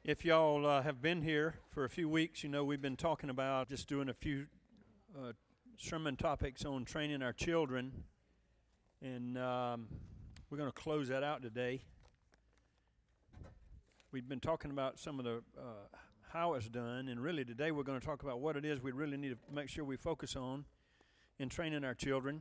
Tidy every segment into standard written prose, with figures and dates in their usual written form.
If y'all have been here for a few weeks, you know we've been talking about just doing a few sermon topics on training our children, and we're going to close that out today. We've been talking about some of the how it's done, and really today we're going to talk about what it is we really need to make sure we focus on in training our children.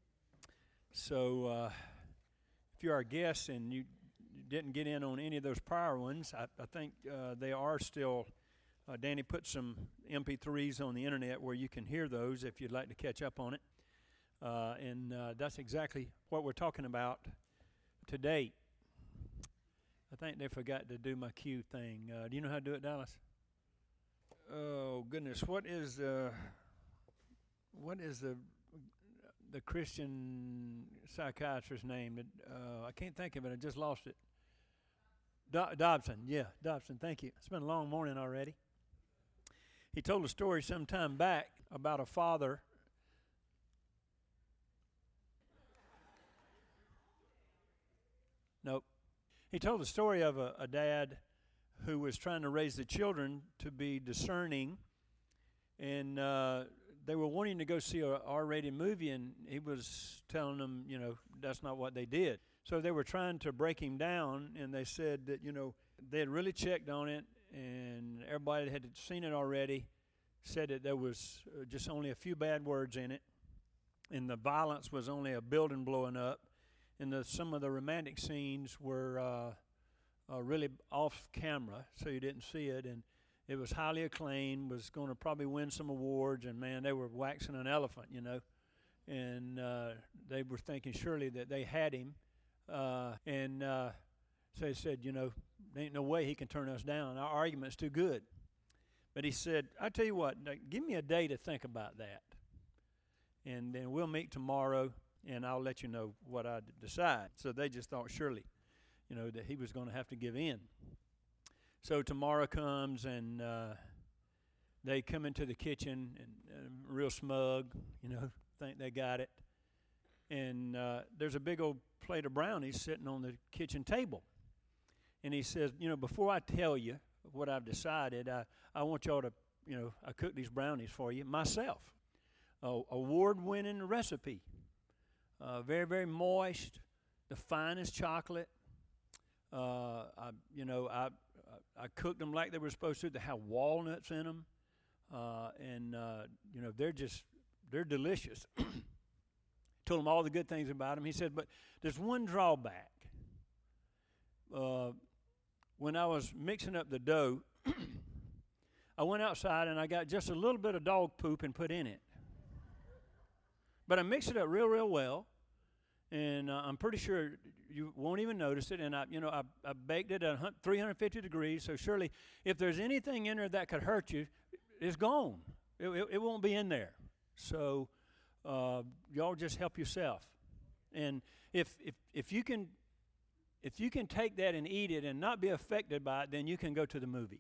So if you're our guest and you didn't get in on any of those prior ones, I think they are still, Danny put some MP3s on the internet where you can hear those if you'd like to catch up on it. And that's exactly what we're talking about today. I think they forgot to do my cue thing. Do you know how to do it, Dallas? Oh, goodness. What is the Christian psychiatrist's name? I can't think of it. I just lost it. Dobson. Yeah, Dobson. Thank you. It's been a long morning already. He told a story some time back about a father. Nope. He told the story of a dad who was trying to raise the children to be discerning, and they were wanting to go see a R-rated movie, and he was telling them, you know, that's not what they did. So they were trying to break him down, and they said that, you know, they had really checked on it, and everybody that had seen it already said that there was just only a few bad words in it, and the violence was only a building blowing up, and some of the romantic scenes were really off camera, so you didn't see it, and it was highly acclaimed, was going to probably win some awards, and man, they were waxing an elephant, you know, and they were thinking surely that they had him. So he said, you know, there ain't no way he can turn us down. Our argument's too good. But he said, I tell you what, give me a day to think about that. And then we'll meet tomorrow, and I'll let you know what I decide. So they just thought surely, you know, that he was going to have to give in. So tomorrow comes, and they come into the kitchen, and real smug, you know, think they got it. And there's a big old plate of brownies sitting on the kitchen table. And he says, you know, before I tell you what I've decided, I want y'all to, you know, I cooked these brownies for you myself. Award-winning recipe. Very, very moist, the finest chocolate. I cooked them like they were supposed to. They have walnuts in them. You know, they're delicious. Told him all the good things about him. He said, but there's one drawback. When I was mixing up the dough, I went outside and I got just a little bit of dog poop and put in it. But I mixed it up real, real well, and I'm pretty sure you won't even notice it. And I baked it at 350 degrees, so surely if there's anything in there that could hurt you, it's gone. It won't be in there. So y'all just help yourself. And if you can take that and eat it and not be affected by it, then you can go to the movie.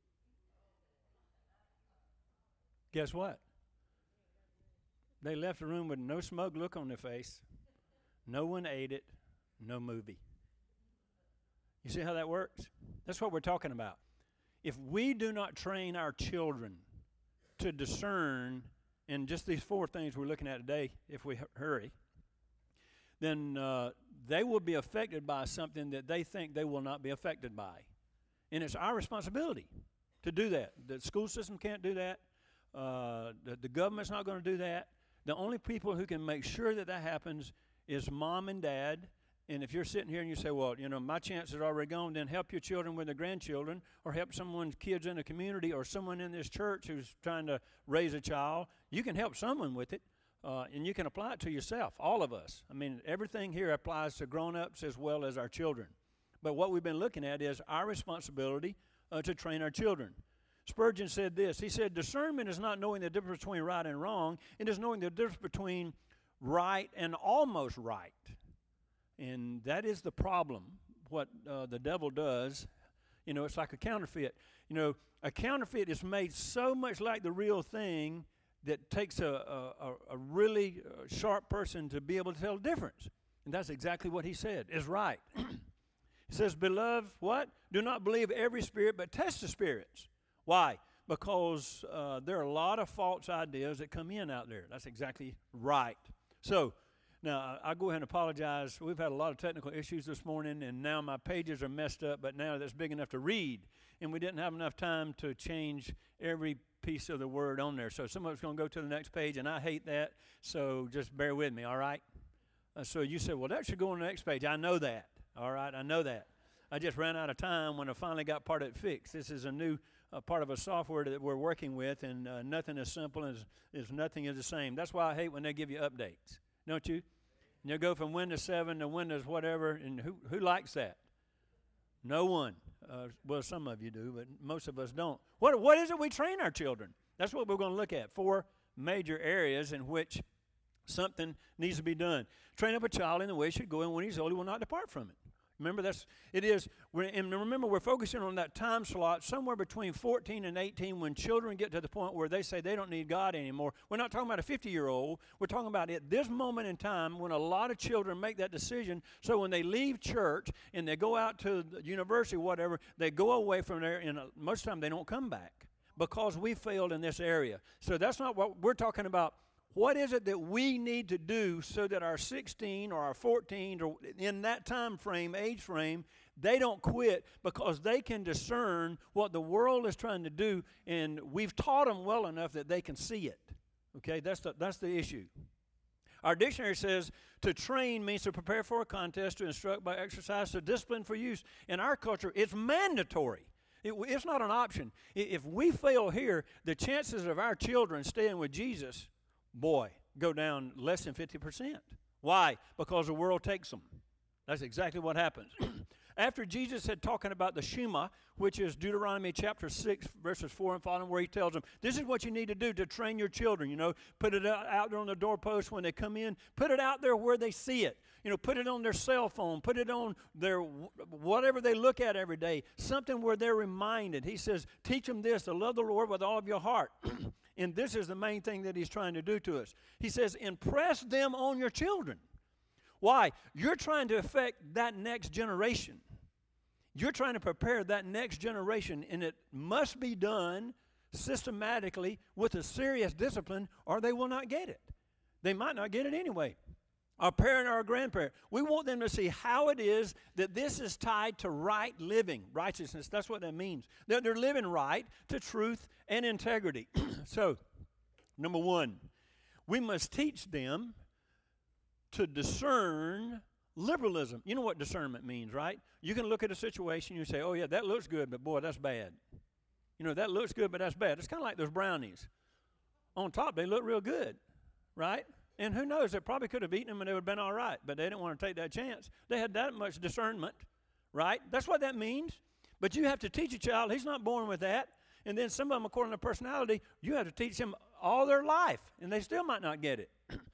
Guess what? They left the room with no smug look on their face. No one ate it. No movie. You see how that works? That's what we're talking about. If we do not train our children to discern in just these four things we're looking at today, if we hurry, then they will be affected by something that they think they will not be affected by. And it's our responsibility to do that. The school system can't do that. The government's not going to do that. The only people who can make sure that happens is mom and dad. And if you're sitting here and you say, well, you know, my chance is already gone, then help your children with their grandchildren, or help someone's kids in the community, or someone in this church who's trying to raise a child. You can help someone with it, and you can apply it to yourself, all of us. I mean, everything here applies to grown-ups as well as our children. But what we've been looking at is our responsibility to train our children. Spurgeon said this. He said, discernment is not knowing the difference between right and wrong. It is knowing the difference between right and almost right. And that is the problem, what the devil does. You know, it's like a counterfeit. You know, a counterfeit is made so much like the real thing that takes a really sharp person to be able to tell the difference. And that's exactly what he said is right. He says, beloved, what? Do not believe every spirit, but test the spirits. Why? Because there are a lot of false ideas that come in out there. That's exactly right. So, now, I'll go ahead and apologize. We've had a lot of technical issues this morning, and now my pages are messed up, but now that's big enough to read. And we didn't have enough time to change every piece of the word on there. So some of it's going to go to the next page, and I hate that. So just bear with me, all right? So you said, well, that should go on the next page. I know that, all right? I know that. I just ran out of time when I finally got part of it fixed. This is a new part of a software that we're working with, and nothing is simple as nothing is the same. That's why I hate when they give you updates. Don't you? And you go from Windows 7 to Windows whatever, and who likes that? No one. Well, some of you do, but most of us don't. What is it we train our children? That's what we're going to look at. 4 major areas in which something needs to be done. Train up a child in the way he should go, and when he's old, he will not depart from it. Remember, remember, we're focusing on that time slot somewhere between 14 and 18 when children get to the point where they say they don't need God anymore. We're not talking about a 50-year-old. We're talking about at this moment in time when a lot of children make that decision. So when they leave church and they go out to the university or whatever, they go away from there, and most of the time they don't come back because we failed in this area. So that's not what we're talking about. What is it that we need to do so that our 16 or our 14 or in that time frame, age frame, they don't quit because they can discern what the world is trying to do, and we've taught them well enough that they can see it. Okay, that's the issue. Our dictionary says to train means to prepare for a contest, to instruct by exercise, to discipline for use. In our culture, it's mandatory. It's not an option. If we fail here, the chances of our children staying with Jesus, boy, go down less than 50%. Why? Because the world takes them. That's exactly what happens. After Jesus had talking about the Shema, which is Deuteronomy chapter 6, verses 4 and following, where he tells them, this is what you need to do to train your children. Put it out there on the doorpost when they come in. Put it out there where they see it. Put it on their cell phone. Put it on their whatever they look at every day. Something where they're reminded. He says, teach them this, to love the Lord with all of your heart. And this is the main thing that he's trying to do to us. He says, impress them on your children. Why? You're trying to affect that next generation. You're trying to prepare that next generation, and it must be done systematically with a serious discipline, or they will not get it. They might not get it anyway. Our parent or our grandparent, we want them to see how it is that this is tied to right living, righteousness. That's what that means. That they're living right to truth and integrity. So, number one, we must teach them to discern liberalism. You know what discernment means, right? You can look at a situation and you say, oh, yeah, that looks good, but boy, that's bad. That looks good, but that's bad. It's kind of like those brownies. On top, they look real good, right? And who knows, they probably could have eaten them and they would have been all right, but they didn't want to take that chance. They had that much discernment, right? That's what that means. But you have to teach a child, he's not born with that. And then some of them, according to personality, you have to teach them all their life, and they still might not get it.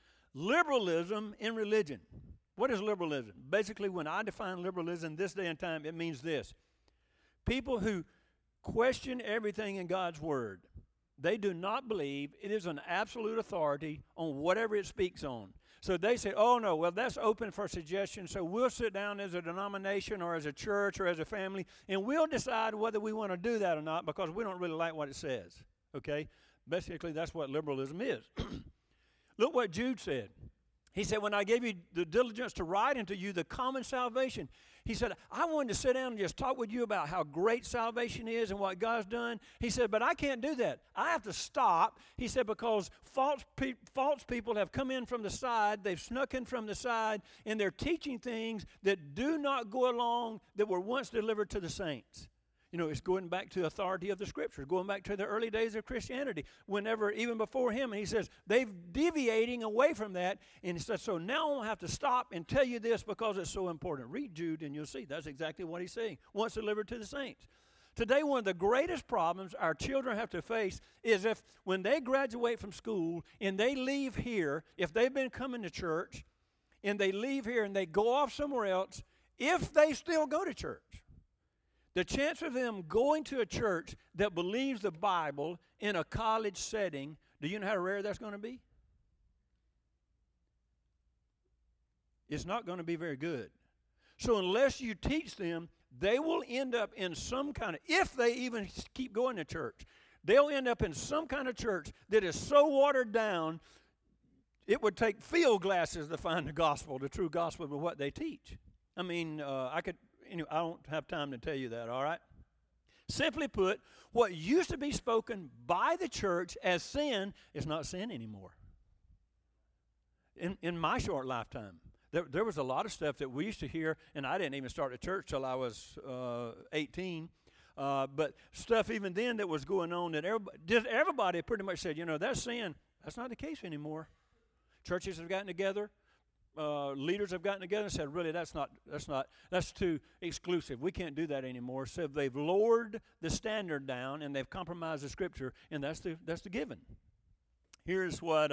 Liberalism in religion. What is liberalism? Basically, when I define liberalism this day and time, it means this. People who question everything in God's Word. They do not believe it is an absolute authority on whatever it speaks on. So they say, oh, no, well, that's open for suggestion, so we'll sit down as a denomination or as a church or as a family, and we'll decide whether we want to do that or not because we don't really like what it says, okay? Basically, that's what liberalism is. Look what Jude said. He said, when I gave you the diligence to write unto you the common salvation, he said, I wanted to sit down and just talk with you about how great salvation is and what God's done. He said, but I can't do that. I have to stop. He said, because false people have come in from the side, they've snuck in from the side, and they're teaching things that do not go along that were once delivered to the saints. It's going back to the authority of the Scriptures, going back to the early days of Christianity, even before him. And he says, they're deviating away from that. And he says, so now I'm going to have to stop and tell you this because it's so important. Read Jude and you'll see that's exactly what he's saying. Once delivered to the saints. Today, one of the greatest problems our children have to face is if when they graduate from school and they leave here, if they've been coming to church and they leave here and they go off somewhere else, if they still go to church. The chance of them going to a church that believes the Bible in a college setting, do you know how rare that's going to be? It's not going to be very good. So unless you teach them, they will end up in some kind of, if they even keep going to church, they'll end up in some kind of church that is so watered down, it would take field glasses to find the gospel, the true gospel of what they teach. I mean, I don't have time to tell you that, all right? Simply put, what used to be spoken by the church as sin is not sin anymore. In my short lifetime, there was a lot of stuff that we used to hear, and I didn't even start a church till I was 18. But stuff even then that was going on that everybody pretty much said, that's sin. That's not the case anymore. Churches have gotten together. Leaders have gotten together and said, really, that's too exclusive. We can't do that anymore. So they've lowered the standard down and they've compromised the Scripture, and that's the given. Here's what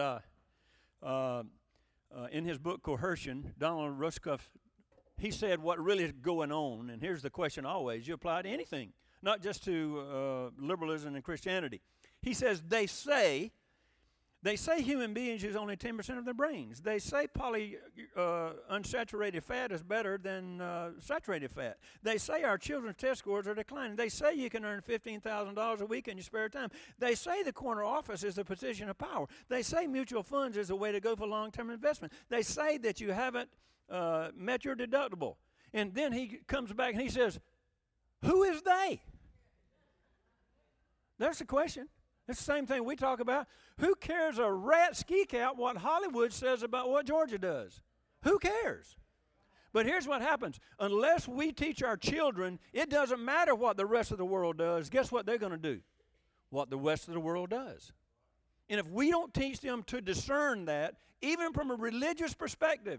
in his book Coercion, Donald Rushkoff, he said what really is going on. And here's the question always: you apply to anything, not just to liberalism and Christianity. He says they say human beings use only 10% of their brains. They say unsaturated fat is better than saturated fat. They say our children's test scores are declining. They say you can earn $15,000 a week in your spare time. They say the corner office is a position of power. They say mutual funds is a way to go for long-term investment. They say that you haven't met your deductible. And then he comes back and he says, who is they? That's the question. It's the same thing we talk about. Who cares a rat skeek out what Hollywood says about what Georgia does? Who cares? But here's what happens. Unless we teach our children, it doesn't matter what the rest of the world does. Guess what they're going to do? What the rest of the world does. And if we don't teach them to discern that, even from a religious perspective,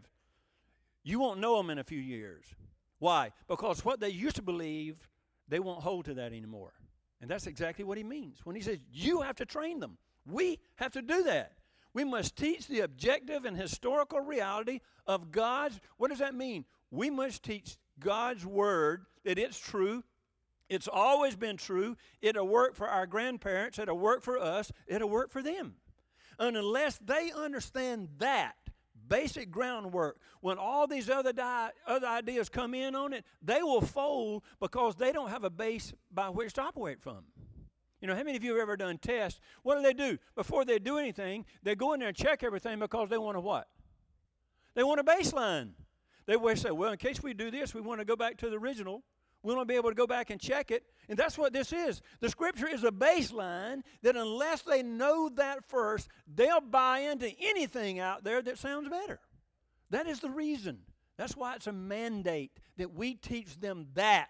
you won't know them in a few years. Why? Because what they used to believe, they won't hold to that anymore. And that's exactly what he means when he says you have to train them. We have to do that. We must teach the objective and historical reality of God's. What does that mean? We must teach God's word that it's true. It's always been true. It'll work for our grandparents. It'll work for us. It'll work for them. And unless they understand that basic groundwork, when all these other ideas come in on it, they will fold because they don't have a base by which to operate from. How many of you have ever done tests? What do? Before they do anything, they go in there and check everything because they want a what? They want a baseline. They will say, well, in case we do this, we want to go back to the original. We want to be able to go back and check it. And that's what this is. The Scripture is a baseline that unless they know that first, they'll buy into anything out there that sounds better. That is the reason. That's why it's a mandate that we teach them that.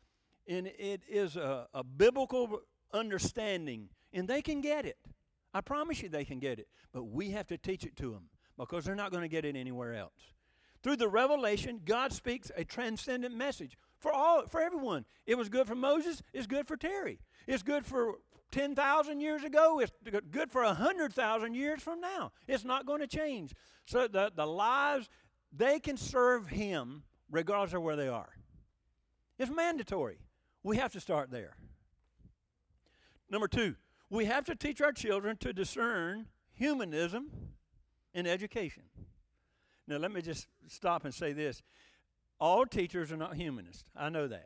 And it is a biblical understanding. And they can get it. I promise you they can get it. But we have to teach it to them because they're not going to get it anywhere else. Through the revelation, God speaks a transcendent message. For everyone. It was good for Moses. It's good for Terry. It's good for 10,000 years ago. It's good for 100,000 years from now. It's not going to change. So the lives, they can serve him regardless of where they are. It's mandatory. We have to start there. Number 2, we have to teach our children to discern humanism in education. Now, let me just stop and say this. All teachers are not humanists. I know that.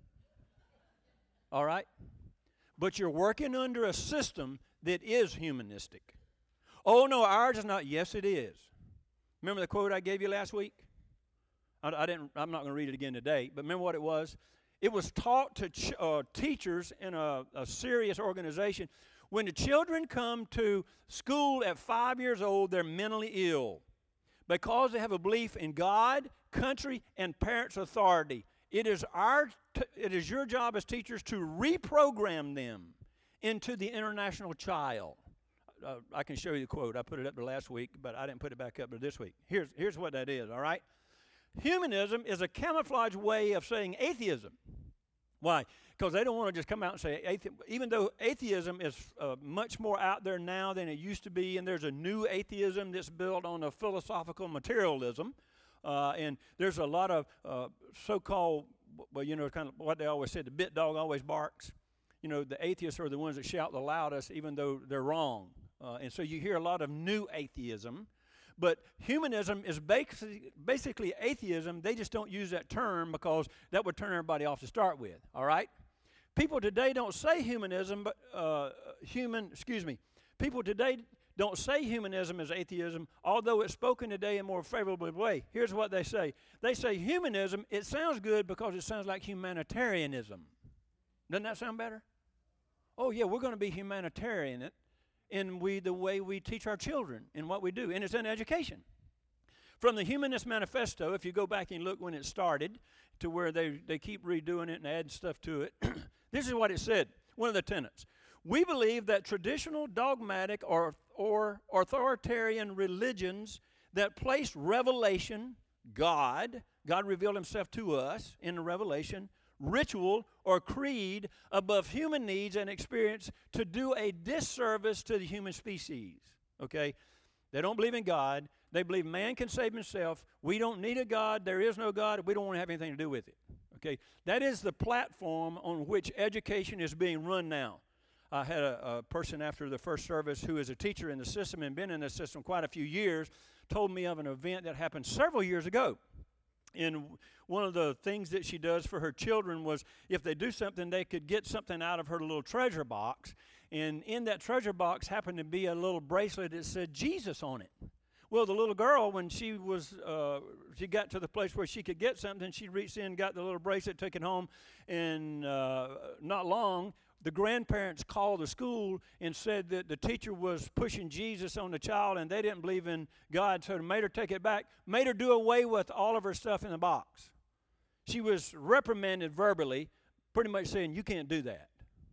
All right? But you're working under a system that is humanistic. Oh, no, ours is not. Yes, it is. Remember the quote I gave you last week? I'm not going to read it again today, but remember what it was? It was taught to teachers in a serious organization. When the children come to school at 5 years old, they're mentally ill because they have a belief in God, country, and parents' authority. It is your job as teachers to reprogram them into the international child. I can show you the quote. I put it up there last week, but I didn't put it back up there this week. Here's what that is, all right? Humanism is a camouflage way of saying atheism. Why? Because they don't want to just come out and say, even though atheism is much more out there now than it used to be, and there's a new atheism that's built on a philosophical materialism, and there's a lot of so-called, kind of what they always said, the bit dog always barks. The atheists are the ones that shout the loudest even though they're wrong. And so you hear a lot of new atheism. But humanism is basically atheism. They just don't use that term because that would turn everybody off to start with, all right? People today don't say humanism, but People today don't say humanism is atheism, although it's spoken today in a more favorable way. Here's what they say. They say humanism, it sounds good because it sounds like humanitarianism. Doesn't that sound better? Oh, yeah, we're going to be humanitarian in the way we teach our children in what we do, and it's in education. From the Humanist Manifesto, if you go back and look when it started to where they keep redoing it and adding stuff to it, this is what it said, one of the tenets. We believe that traditional, dogmatic, or authoritarian religions that place revelation, God revealed himself to us in the revelation, ritual, or creed above human needs and experience to do a disservice to the human species. Okay? They don't believe in God. They believe man can save himself. We don't need a God. There is no God. We don't want to have anything to do with it. Okay? That is the platform on which education is being run now. I had a person after the first service who is a teacher in the system and been in the system quite a few years, told me of an event that happened several years ago. And one of the things that she does for her children was if they do something, they could get something out of her little treasure box. And in that treasure box happened to be a little bracelet that said Jesus on it. Well, the little girl, when she got to the place where she could get something, she reached in, got the little bracelet, took it home, and not long, the grandparents called the school and said that the teacher was pushing Jesus on the child and they didn't believe in God, so they made her take it back, made her do away with all of her stuff in the box. She was reprimanded verbally, pretty much saying, you can't do that.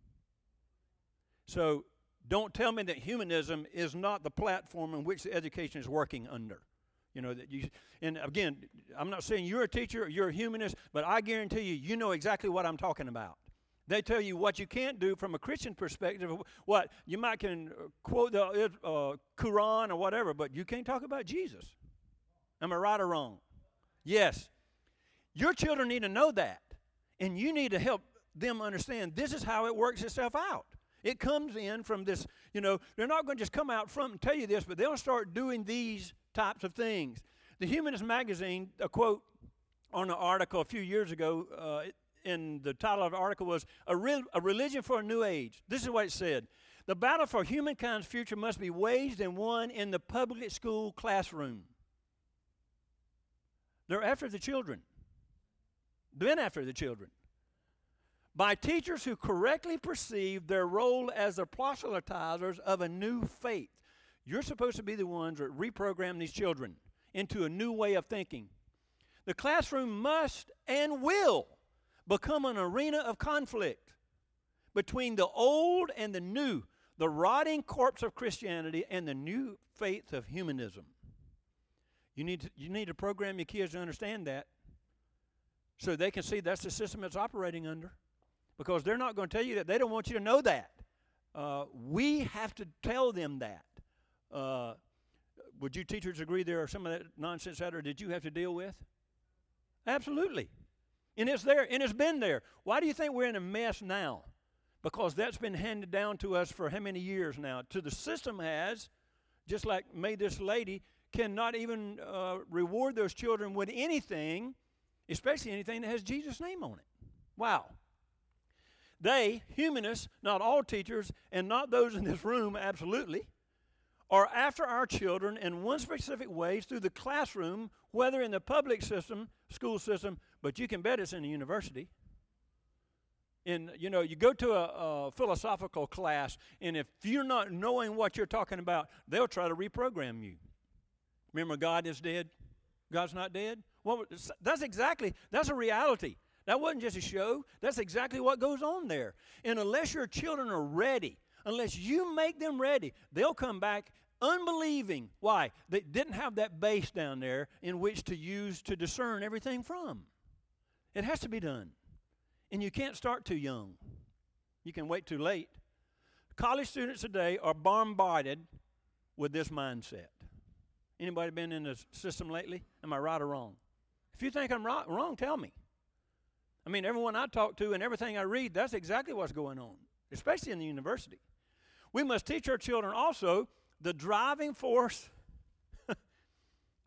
So don't tell me that humanism is not the platform in which the education is working under. You know, and again, I'm not saying you're a teacher or you're a humanist, but I guarantee you know exactly what I'm talking about. They tell you what you can't do from a Christian perspective. What you might can quote the Quran or whatever, but you can't talk about Jesus. Am I right or wrong? Yes. Your children need to know that, and you need to help them understand this is how it works itself out. It comes in from this, they're not going to just come out front and tell you this, but they'll start doing these types of things. The Humanist magazine, a quote on an article a few years ago, and the title of the article was a Religion for a New Age. This is what it said. The battle for humankind's future must be waged and won in the public school classroom. They're after the children. Been after the children. By teachers who correctly perceive their role as the proselytizers of a new faith. You're supposed to be the ones that reprogram these children into a new way of thinking. The classroom must and will become an arena of conflict between the old and the new, the rotting corpse of Christianity and the new faith of humanism. You need to program your kids to understand that so they can see that's the system it's operating under, because they're not going to tell you that. They don't want you to know that. We have to tell them that. Would you teachers agree there are some of that nonsense out there that you have to deal with? Absolutely. And it's there, and it's been there. Why do you think we're in a mess now? Because that's been handed down to us for how many years now? To the system has, just like made this lady, cannot even reward those children with anything, especially anything that has Jesus' name on it. Wow. They, humanists, not all teachers, and not those in this room, absolutely, are after our children in one specific way through the classroom, whether in the public system, school system, but you can bet it's in the university. And, you go to a philosophical class, and if you're not knowing what you're talking about, they'll try to reprogram you. Remember, God is dead? God's not dead? Well, that's a reality. That wasn't just a show. That's exactly what goes on there. And unless your children are ready, unless you make them ready, they'll come back unbelieving. Why? They didn't have that base down there in which to use to discern everything from. It has to be done. And you can't start too young. You can wait too late. College students today are bombarded with this mindset. Anybody been in the system lately? Am I right or wrong? If you think I'm wrong, tell me. I mean, everyone I talk to and everything I read, that's exactly what's going on, especially in the university. We must teach our children also the driving force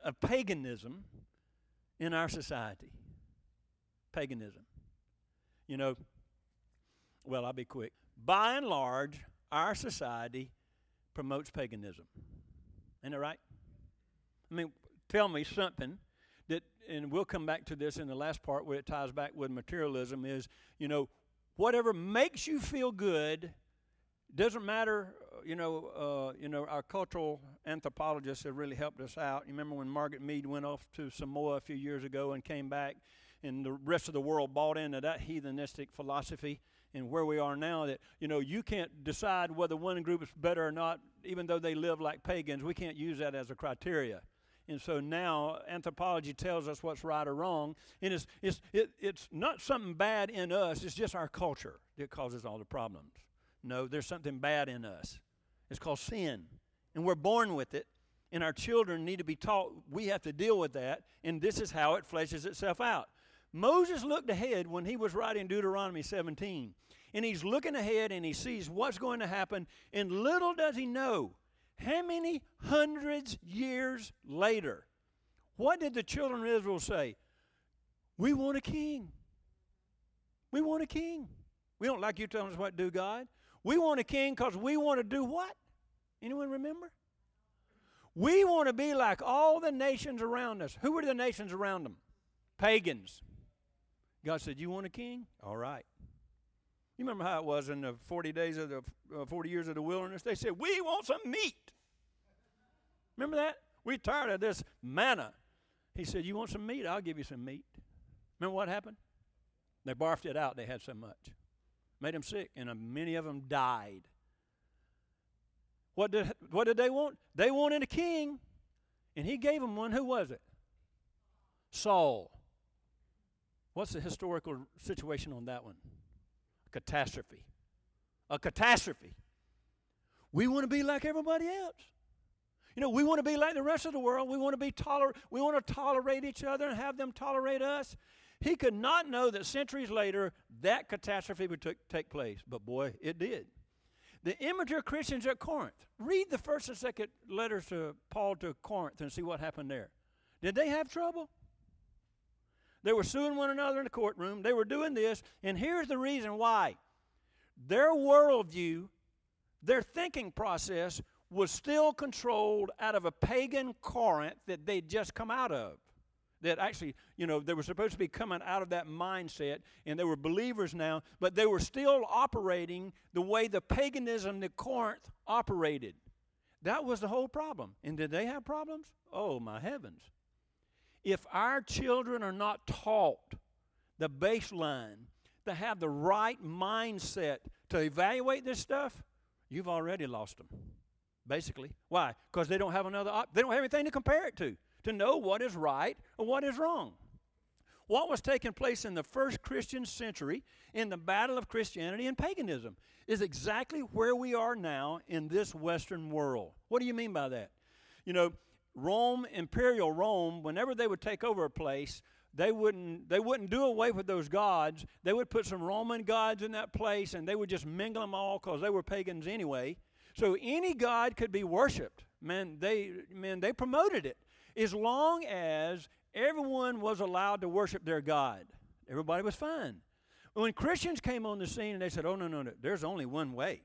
of paganism in our society. Paganism. You know, well, I'll be quick. By and large, our society promotes paganism. Isn't that right? I mean, tell me something that, and we'll come back to this in the last part where it ties back with materialism, is, you know, whatever makes you feel good, doesn't matter, our cultural anthropologists have really helped us out. You remember when Margaret Mead went off to Samoa a few years ago and came back, and the rest of the world bought into that heathenistic philosophy, and where we are now, that, you know, you can't decide whether one group is better or not, even though they live like pagans. We can't use that as a criteria. And so now anthropology tells us what's right or wrong, and it's not something bad in us. It's just our culture that causes all the problems. No, there's something bad in us. It's called sin, and we're born with it, and our children need to be taught we have to deal with that, and this is how it fleshes itself out. Moses looked ahead when he was writing Deuteronomy 17, and he's looking ahead and he sees what's going to happen, and little does he know how many hundreds years later, what did the children of Israel say? We want a king. We want a king. We don't like you telling us what to do, God. We want a king because we want to do what? Anyone remember? We want to be like all the nations around us. Who were the nations around them? Pagans. God said, you want a king? All right. You remember how it was in the 40 years of the wilderness? They said, we want some meat. Remember that? We're tired of this manna. He said, you want some meat? I'll give you some meat. Remember what happened? They barfed it out. They had so much. Made them sick, and many of them died. What did they want? They wanted a king, and he gave them one. Who was it? Saul. What's the historical situation on that one? Catastrophe. A catastrophe. We want to be like everybody else. You know, we want to be like the rest of the world. We want to tolerate each other and have them tolerate us. He could not know that centuries later that catastrophe would take place. But boy, it did. The immature Christians at Corinth. Read the first and second letters to Paul to Corinth and see what happened there. Did they have trouble? They were suing one another in the courtroom. They were doing this. And here's the reason why. Their worldview, their thinking process was still controlled out of a pagan Corinth that they'd just come out of. That actually, you know, they were supposed to be coming out of that mindset, and they were believers now, but they were still operating the way the paganism that Corinth operated. That was the whole problem. And did they have problems? Oh, my heavens. If our children are not taught the baseline to have the right mindset to evaluate this stuff, you've already lost them, basically. Why? Because they don't have they don't have anything to compare it to know what is right or what is wrong. What was taking place in the first Christian century in the battle of Christianity and paganism is exactly where we are now in this Western world. What do you mean by that? You know, Rome, Imperial Rome, whenever they would take over a place, they wouldn't do away with those gods. They would put some Roman gods in that place, and they would just mingle them all because they were pagans anyway. So any god could be worshipped. They promoted it as long as everyone was allowed to worship their God. Everybody was fine. When Christians came on the scene and they said, oh, no, there's only one way.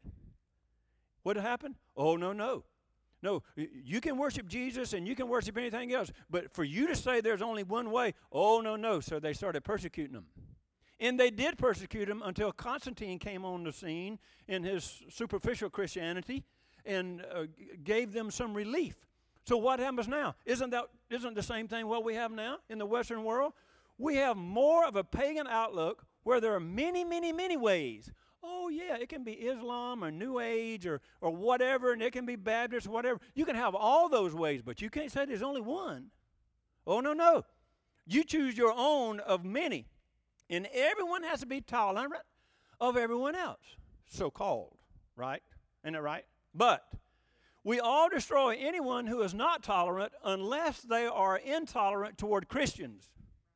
What happened? Oh, no. No, you can worship Jesus and you can worship anything else, but for you to say there's only one way, oh, no. So they started persecuting them. And they did persecute them until Constantine came on the scene in his superficial Christianity and gave them some relief. So what happens now? Isn't the same thing what we have now in the Western world? We have more of a pagan outlook where there are many, many, many ways. Oh, yeah, it can be Islam or New Age or whatever, and it can be Baptist, whatever. You can have all those ways, but you can't say there's only one. Oh, no. You choose your own of many. And everyone has to be tolerant of everyone else, so-called, right? Isn't that right? But we all destroy anyone who is not tolerant unless they are intolerant toward Christians.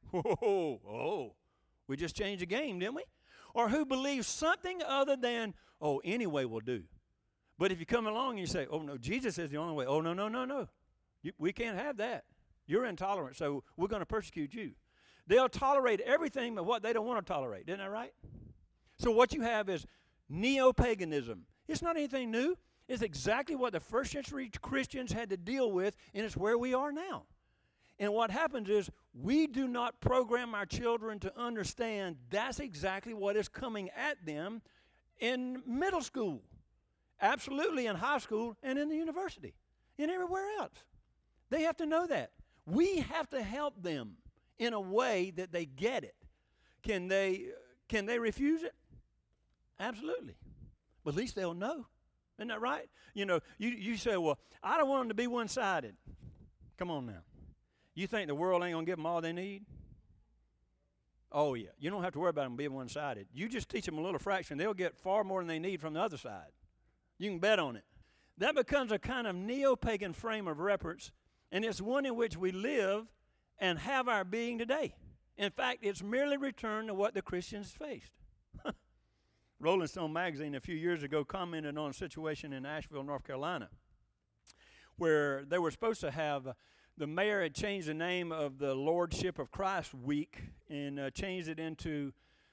Oh, we just changed the game, didn't we? Or who believes something other than, oh, any way will do. But if you come along and you say, oh, no, Jesus is the only way. Oh, no. We can't have that. You're intolerant, so we're going to persecute you. They'll tolerate everything but what they don't want to tolerate. Isn't that right? So what you have is neo-paganism. It's not anything new. It's exactly what the first century Christians had to deal with, and it's where we are now. And what happens is we do not program our children to understand that's exactly what is coming at them in middle school, absolutely in high school and in the university and everywhere else. They have to know that. We have to help them in a way that they get it. Can they refuse it? Absolutely. But at least they'll know. Isn't that right? You know, you say, well, I don't want them to be one-sided. Come on now. You think the world ain't going to give them all they need? Oh, yeah. You don't have to worry about them being one-sided. You just teach them a little fraction. They'll get far more than they need from the other side. You can bet on it. That becomes a kind of neo-pagan frame of reference, and it's one in which we live and have our being today. In fact, it's merely returned to what the Christians faced. Rolling Stone magazine a few years ago commented on a situation in Asheville, North Carolina, where they were supposed to have the mayor had changed the name of the Lordship of Christ Week and changed it into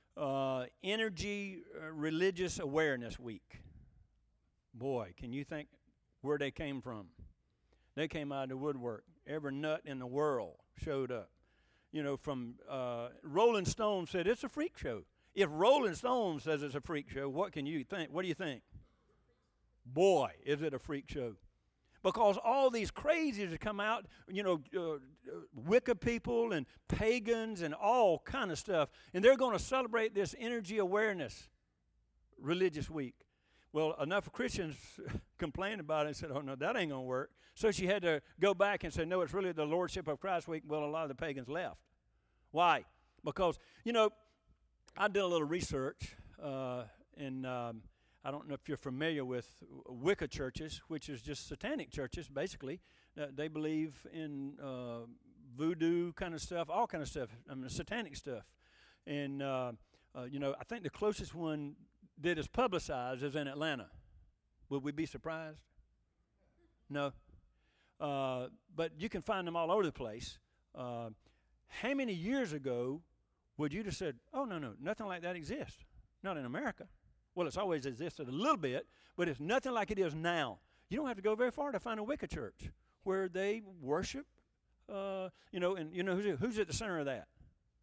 Energy Religious Awareness Week. Boy, can you think where they came from? They came out of the woodwork. Every nut in the world showed up. You know, from Rolling Stone said it's a freak show. If Rolling Stone says it's a freak show, what can you think? What do you think? Boy, is it a freak show. Because all these crazies that come out, you know, Wicca people and pagans and all kind of stuff, and they're going to celebrate this energy awareness religious week. Well, enough Christians complained about it and said, oh, no, that ain't going to work. So she had to go back and say, no, it's really the Lordship of Christ week. Well, a lot of the pagans left. Why? Because, you know, I did a little research, and I don't know if you're familiar with Wicca churches, which is just satanic churches, basically. They believe in voodoo kind of stuff, all kind of stuff, I mean, satanic stuff. And, you know, I think the closest one that is publicized is in Atlanta. Would we be surprised? No. But you can find them all over the place. How many years ago would you have said, oh, no, nothing like that exists? Not in America. Well, it's always existed a little bit, but it's nothing like it is now. You don't have to go very far to find a Wicca church where they worship, you know, and you know who's at the center of that?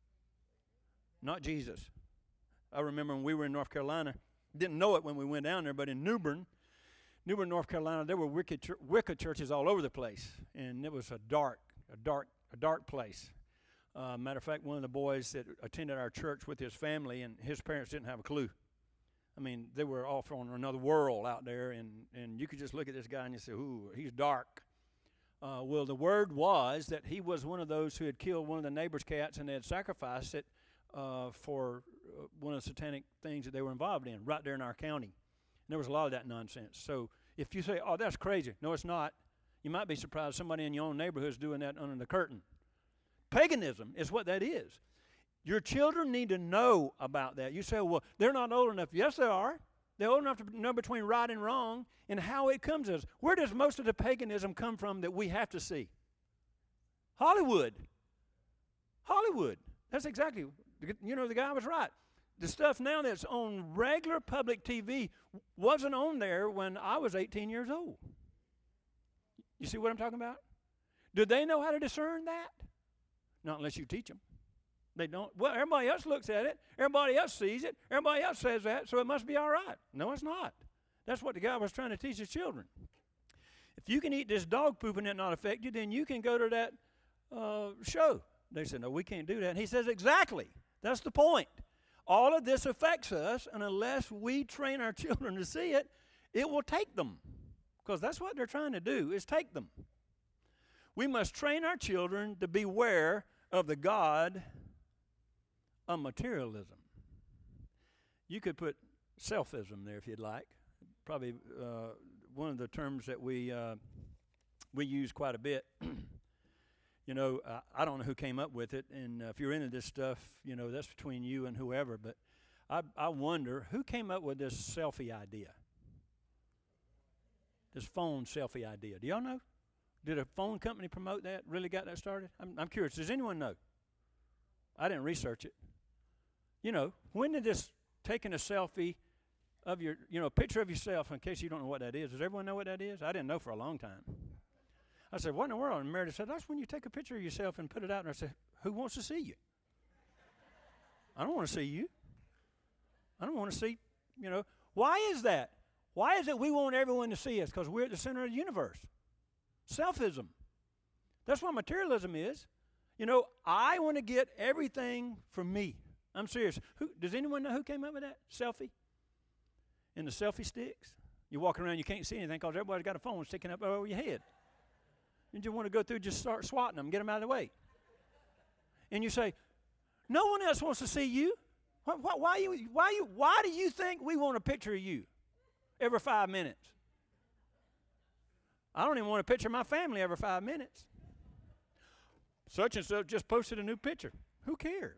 Not Jesus. I remember when we were in North Carolina, didn't know it when we went down there, but in New Bern, North Carolina, there were Wicca churches all over the place, and it was a dark place. Matter of fact, one of the boys that attended our church with his family and his parents didn't have a clue. I mean, they were all from another world out there, and you could just look at this guy and you say, ooh, he's dark. Well, the word was that he was one of those who had killed one of the neighbor's cats and they had sacrificed it for one of the satanic things that they were involved in right there in our county. And there was a lot of that nonsense. So if you say, oh, that's crazy. No, it's not. You might be surprised somebody in your own neighborhood is doing that under the curtain. Paganism is what that is. Your children need to know about that. You say, well, they're not old enough. Yes, they are. They're old enough to know between right and wrong and how it comes to us. Where does most of the paganism come from that we have to see? Hollywood. That's exactly, you know, the guy was right. The stuff now that's on regular public TV wasn't on there when I was 18 years old. You see what I'm talking about? Do they know how to discern that? Not unless you teach them. They don't. Well, everybody else looks at it. Everybody else sees it. Everybody else says that, so it must be all right. No, it's not. That's what the guy was trying to teach his children. If you can eat this dog poop and it not affect you, then you can go to that show. They said, no, we can't do that. And he says, exactly. That's the point. All of this affects us, and unless we train our children to see it, it will take them. Because that's what they're trying to do, is take them. We must train our children to beware of the God of materialism. You could put selfism there if you'd like. Probably one of the terms that we use quite a bit. You know, I don't know who came up with it, and if you're into this stuff, you know, that's between you and whoever, but I wonder who came up with this selfie idea, this phone selfie idea. Do y'all know? Did a phone company promote that? Really got that started? I'm curious. Does anyone know? I didn't research it. You know, when did this taking a selfie of your, a picture of yourself, in case you don't know what that is. Does everyone know what that is? I didn't know for a long time. I said, what in the world? And Meredith said, that's when you take a picture of yourself and put it out. And I said, who wants to see you? I don't want to see you. I don't want to see, Why is that? Why is it we want everyone to see us? Because we're at the center of the universe. Selfism. That's what materialism is. I want to get everything for me. I'm serious. Does anyone know who came up with that? Selfie? And the selfie sticks? You're walking around, you can't see anything because everybody's got a phone sticking up over your head. You just want to go through, just start swatting them, get them out of the way. And you say, no one else wants to see you. Why do you think we want a picture of you every 5 minutes? I don't even want a picture of my family every 5 minutes. Such and such just posted a new picture. Who cares?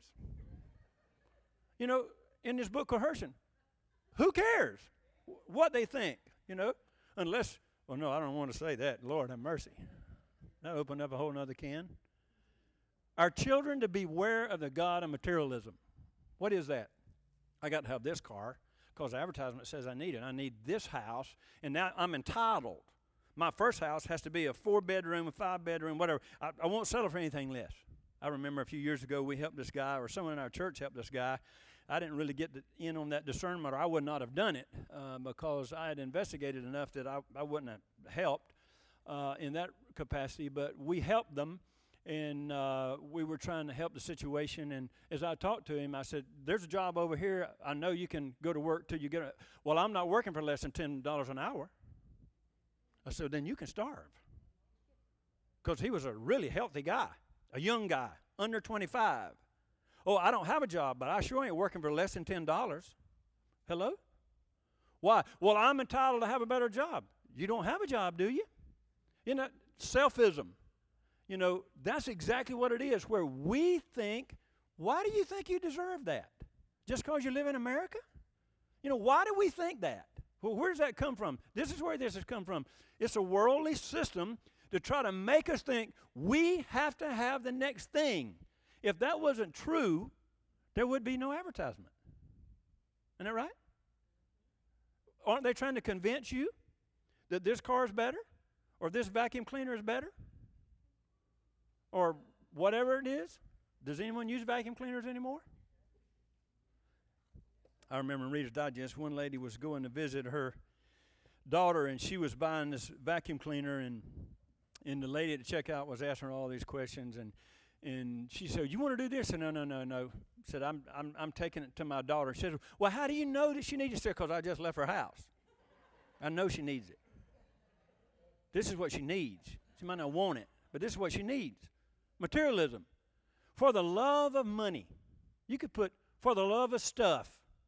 In this book, Coercion, who cares what they think, Unless, well, no, I don't want to say that. Lord have mercy. That opened up a whole other can. Our children to beware of the god of materialism. What is that? I got to have this car because the advertisement says I need it. I need this house, and now I'm entitled. My first house has to be a 4-bedroom, a 5-bedroom, whatever. I won't settle for anything less. I remember a few years ago we helped this guy, or someone in our church helped this guy. I didn't really get in on that discernment, or I would not have done it because I had investigated enough that I wouldn't have helped in that capacity. But we helped them, and we were trying to help the situation. And as I talked to him, I said, there's a job over here. I know you can go to work till you get it. Well, I'm not working for less than $10 an hour. I said, then you can starve. Because he was a really healthy guy, a young guy, under 25. Oh, I don't have a job, but I sure ain't working for less than $10. Hello? Why? Well, I'm entitled to have a better job. You don't have a job, do you? Selfism. That's exactly what it is, where we think, why do you think you deserve that? Just because you live in America? Why do we think that? Well, where does that come from? This is where this has come from. It's a worldly system to try to make us think we have to have the next thing. If that wasn't true, there would be no advertisement. Isn't that right? Aren't they trying to convince you that this car is better? Or this vacuum cleaner is better? Or whatever it is? Does anyone use vacuum cleaners anymore? I remember in Reader's Digest, one lady was going to visit her daughter, and she was buying this vacuum cleaner, and the lady at the checkout was asking her all these questions, and she said, you want to do this? I said, no. Said, I'm taking it to my daughter. She said, well, how do you know that she needs it? Because I just left her house. I know she needs it. This is what she needs. She might not want it, but this is what she needs. Materialism. For the love of money. You could put, for the love of stuff.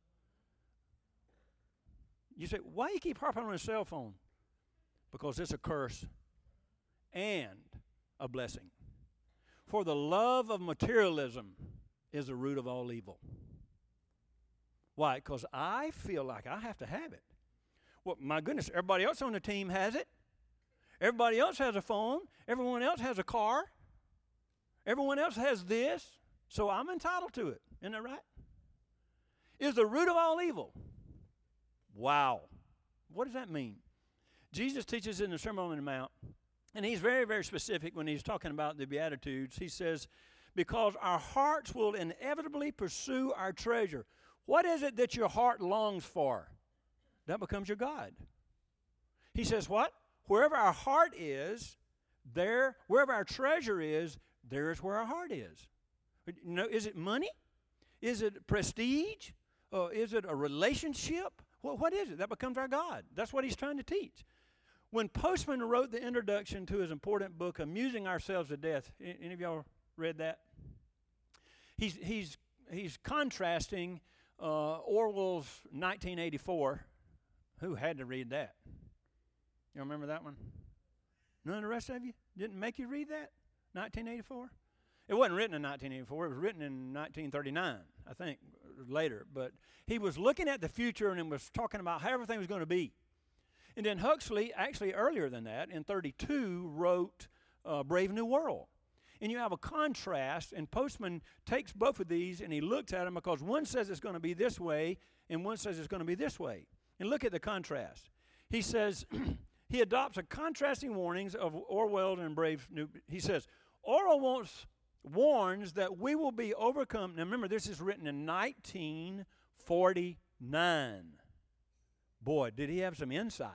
You say, why do you keep harping on a cell phone? Because it's a curse and a blessing. For the love of materialism is the root of all evil. Why? Because I feel like I have to have it. Well, my goodness, everybody else on the team has it. Everybody else has a phone. Everyone else has a car. Everyone else has this. So I'm entitled to it. Isn't that right? Is the root of all evil. Wow. What does that mean? Jesus teaches in the Sermon on the Mount, and he's very, very specific when he's talking about the Beatitudes. He says, because our hearts will inevitably pursue our treasure. What is it that your heart longs for? That becomes your God. He says what? Wherever our heart is, wherever our treasure is, there is where our heart is. Is it money? Is it prestige? Is it a relationship? Well, what is it? That becomes our God. That's what he's trying to teach. When Postman wrote the introduction to his important book, Amusing Ourselves to Death, any of y'all read that? He's contrasting Orwell's 1984. Who had to read that? You remember that one? None of the rest of you? Didn't make you read that? 1984? It wasn't written in 1984. It was written in 1939, I think, later. But he was looking at the future and was talking about how everything was going to be. And then Huxley, actually earlier than that, in 32, wrote Brave New World. And you have a contrast, and Postman takes both of these and he looks at them because one says it's going to be this way and one says it's going to be this way. And look at the contrast. He says, he adopts a contrasting warnings of Orwell and Brave New. He says, Orwell warns that we will be overcome. Now remember, this is written in 1949. Boy, did he have some insight.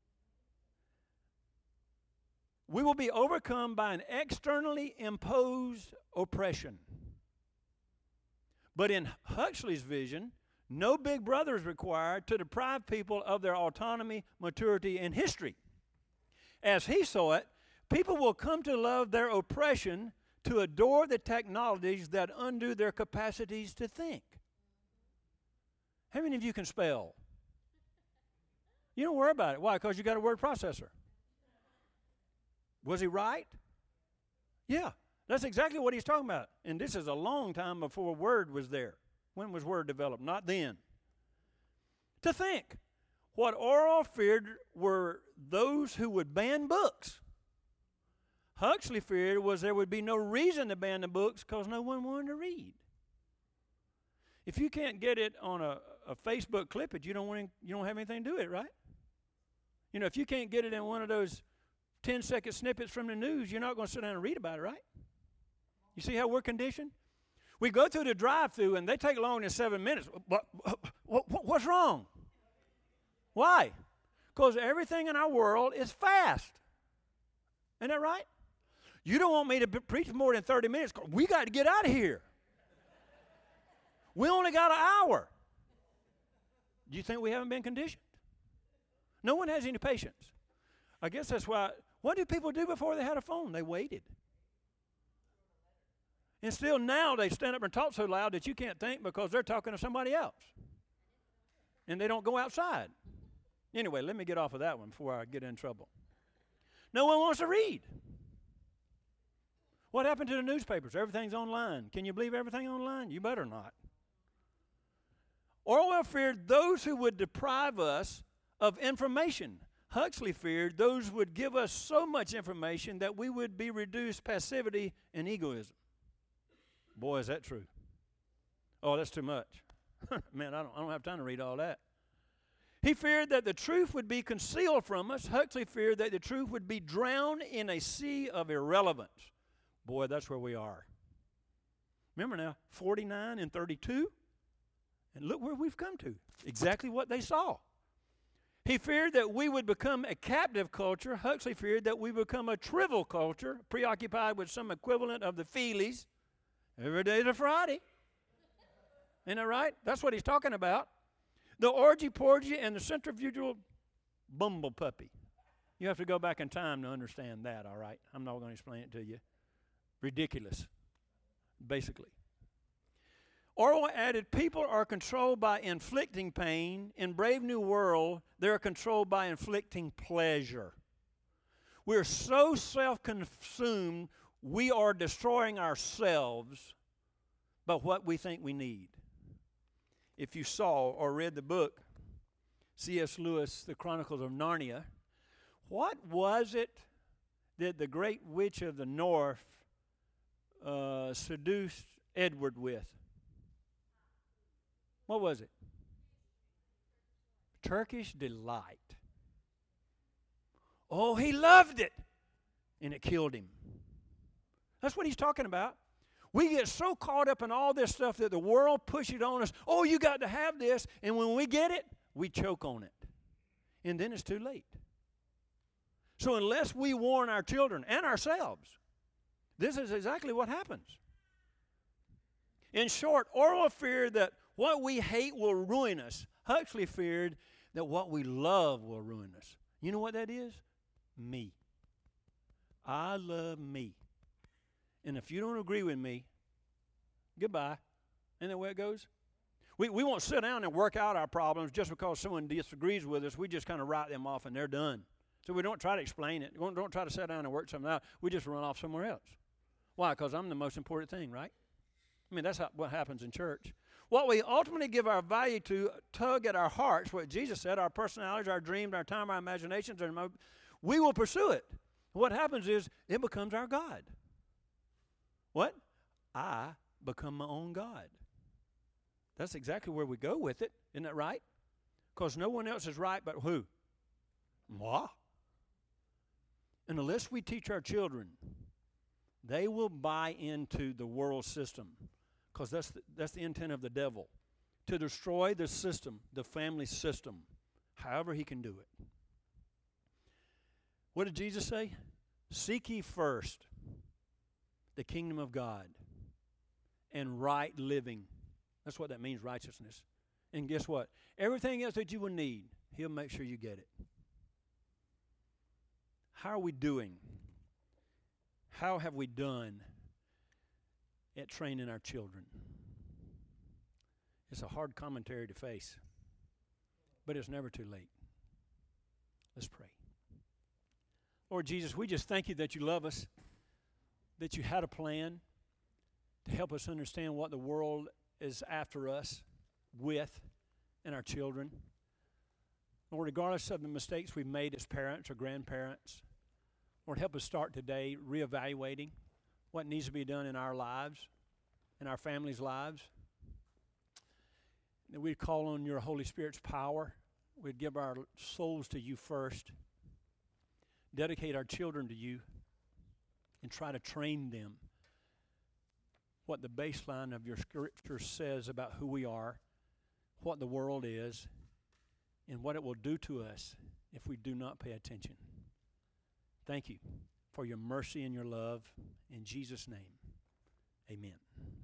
We will be overcome by an externally imposed oppression. But in Huxley's vision, no big brother is required to deprive people of their autonomy, maturity, and history. As he saw it, people will come to love their oppression, to adore the technologies that undo their capacities to think. How many of you can spell? You don't worry about it. Why? Because you got a word processor. Was he right? Yeah, that's exactly what he's talking about. And this is a long time before Word was there. When was Word developed? Not then. To think, what Orwell feared were those who would ban books. Huxley feared was there would be no reason to ban the books because no one wanted to read. If you can't get it on a Facebook clip, you don't have anything to do with it, right? You know, if you can't get it in one of those 10-second snippets from the news, you're not going to sit down and read about it, right? You see how we're conditioned? We go through the drive-thru and they take longer than 7 minutes. What's wrong? Why? Because everything in our world is fast. Isn't that right? You don't want me to preach more than 30 minutes. We got to get out of here. We only got an hour. Do you think we haven't been conditioned? No one has any patience. I guess that's why. What did people do before they had a phone? They waited. And still now they stand up and talk so loud that you can't think because they're talking to somebody else. And they don't go outside. Anyway, let me get off of that one before I get in trouble. No one wants to read. What happened to the newspapers? Everything's online. Can you believe everything online? You better not. Orwell feared those who would deprive us of information. Huxley feared those would give us so much information that we would be reduced passivity and egoism. Boy, is that true. Oh, that's too much. Man, I don't have time to read all that. He feared that the truth would be concealed from us. Huxley feared that the truth would be drowned in a sea of irrelevance. Boy, that's where we are. Remember now, 49 and 32? And look where we've come to. Exactly what they saw. He feared that we would become a captive culture. Huxley feared that we become a trivial culture, preoccupied with some equivalent of the feelies. Every day's a Friday. Isn't that right? That's what he's talking about. The orgy-porgy and the centrifugal bumble puppy. You have to go back in time to understand that, all right? I'm not going to explain it to you. Ridiculous, basically. Orwell added, people are controlled by inflicting pain. In Brave New World, they're controlled by inflicting pleasure. We're so self-consumed, we are destroying ourselves by what we think we need. If you saw or read the book, C.S. Lewis, The Chronicles of Narnia, what was it that the great witch of the north seduced Edward with? What was it? Turkish delight. Oh, he loved it, and it killed him. That's what he's talking about. We get so caught up in all this stuff that the world pushes on us. Oh, you got to have this. And when we get it, we choke on it. And then it's too late. So unless we warn our children and ourselves, this is exactly what happens. In short, Orwell feared that what we hate will ruin us. Huxley feared that what we love will ruin us. You know what that is? Me. I love me. And if you don't agree with me, goodbye. Isn't that where it goes? We won't sit down and work out our problems just because someone disagrees with us. We just kind of write them off and they're done. So we don't try to explain it. We don't try to sit down and work something out. We just run off somewhere else. Why? Because I'm the most important thing, right? I mean, that's what happens in church. What we ultimately give our value to tug at our hearts, what Jesus said, our personalities, our dreams, our time, our imaginations, we will pursue it. What happens is it becomes our God. What? I become my own God. That's exactly where we go with it. Isn't that right? Because no one else is right but who? Moi. And unless we teach our children, they will buy into the world system. Because that's the intent of the devil. To destroy the system, the family system, however he can do it. What did Jesus say? Seek ye first the kingdom of God and right living. That's what that means, righteousness. And guess what? Everything else that you will need, he'll make sure you get it. How are we doing? How have we done at training our children? It's a hard commentary to face, but it's never too late. Let's pray. Lord Jesus, we just thank you that you love us, that you had a plan to help us understand what the world is after us with and our children. Lord, regardless of the mistakes we've made as parents or grandparents, Lord, help us start today reevaluating what needs to be done in our lives, in our families' lives. That we'd call on your Holy Spirit's power. We'd give our souls to you first. Dedicate our children to you and try to train them what the baseline of your scripture says about who we are, what the world is, and what it will do to us if we do not pay attention. Thank you for your mercy and your love. In Jesus' name, amen.